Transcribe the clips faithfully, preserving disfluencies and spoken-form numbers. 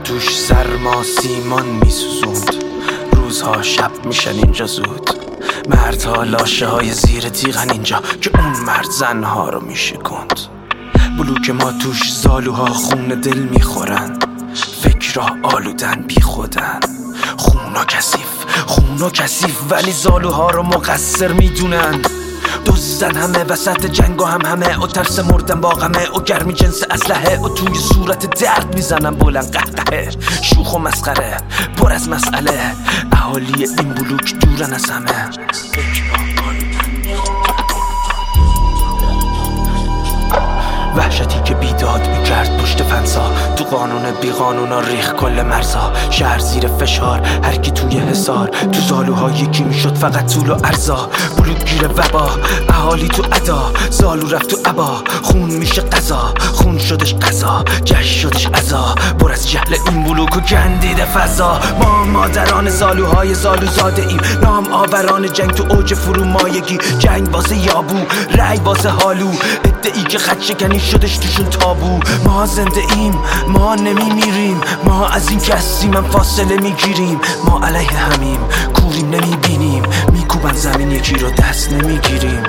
توش سرما سیمان میسوزوند، روزها شب میشن اینجا زود. مردها لاشه های زیر تیغن اینجا که اون مرد زنها رو میشکند. بلوک ما توش زالوها خون دل میخورن، فکرها آلودن بی خودن. خونا کثیف خونا کثیف ولی زالوها رو مقصر میدونن. دزدن همه وسط جنگ و هم همه، و ترس مردن با غمه، و گرمی جنس اسلحه، و توی صورت درد میزنن بلند قهقهه. شوخ و مسخره پر از مسئله، اهالی این بلوک دورن از همه. وحشتی که بیداد میکرد پشت فنسا، تو قانون بی قانونا ریخ کل مرزا. شهر زیر فشار، هر کی توی حصار، تو زالوها یکی میشد فقط طول و ارزا. بلوک گیر وبا، اهالی تو ادا، زالو رفت تو عبا. خون میشه قضا، خون شدش قضا، جشن شدش عزا. پر از جهل این بلوک و گندیده فضا. ما مادران زالوهای زالو زاده ایم، نام آوران جنگ تو اوج فرومایگی. جنگ واسه یابو، رای واسه حالو، ادعی که خط شکنی شدش توشون تابو. ما زنده ایم، ما نمی میریم، ما از این که هستیم هم فاصله میگیریم. ما علیه همیم، کوریم نمی بینیم، میکوبن زمین یکی رو دست نمیگیریم.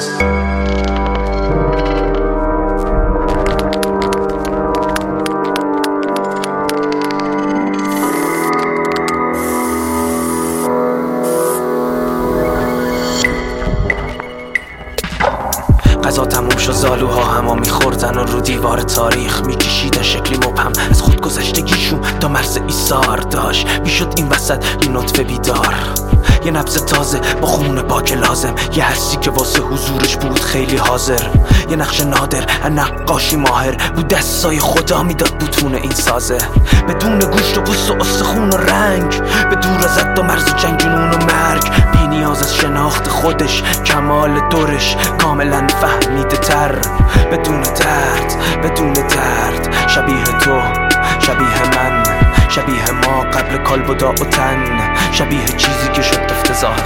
قضا تموم شد، زالوها همه میخوردن و رو دیوار تاریخ میکشیدن شکلی مبهم از خود گذشتگیشون تا مرز ایثار داشت. میشد این وسط یه نطفه بیدار، یه نبض تازه با خون پاک لازم. یه حسی که واسه حضورش بود خیلی حاضر، یه نقش نادر نقاشی ماهر بود. دستای خدا میداد بوتون این سازه، بدون گوشت و پوست و استخون و رنگ، به دور از حد و مرز و جنگ جنون و مرگ. بی نیاز از شناخت خودش، کمال دورش کاملا فهمیده تر. بدون درد بدون درد، شبیه تو شبیه من، شبیه ما قبل کالبد و تن، شبیه چیزی که شد دفت ظاهر.